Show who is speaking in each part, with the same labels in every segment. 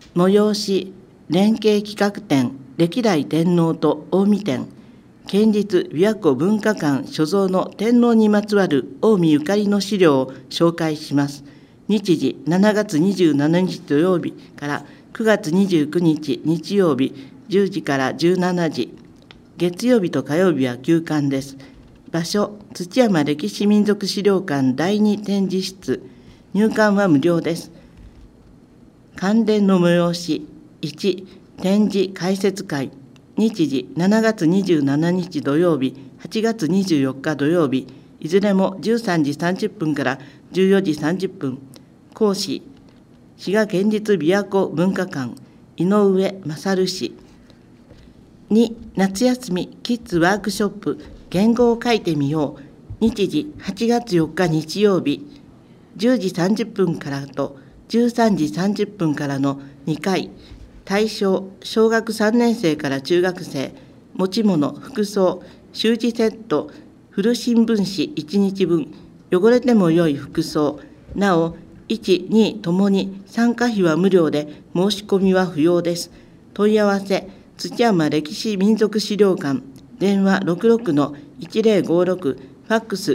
Speaker 1: 催し連携企画展歴代天皇と近江展、県立琵琶湖文化館所蔵の天皇にまつわる近江ゆかりの資料を紹介します。日時7月27日土曜日から9月29日日曜日10時から17時、月曜日と火曜日は休館です。場所、土山歴史民俗資料館第2展示室、入館は無料です。関連の催し、1、展示解説会、日時7月27日土曜日、8月24日土曜日、いずれも13時30分から14時30分、講師、滋賀県立琵琶湖文化館、井上勝氏。2、夏休みキッズワークショップ、言語を書いてみよう、日時8月4日日曜日、10時30分からと13時30分からの2回、対象、小学3年生から中学生、持ち物、服装、習字セット、古新聞紙1日分、汚れても良い服装、なお、1、2ともに参加費は無料で申し込みは不要です。問い合わせ、土山歴史民俗資料館、電話66-1056、ファックス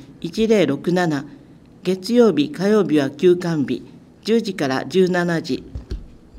Speaker 1: 66-1067、月曜日、火曜日は休館日、10時から17時。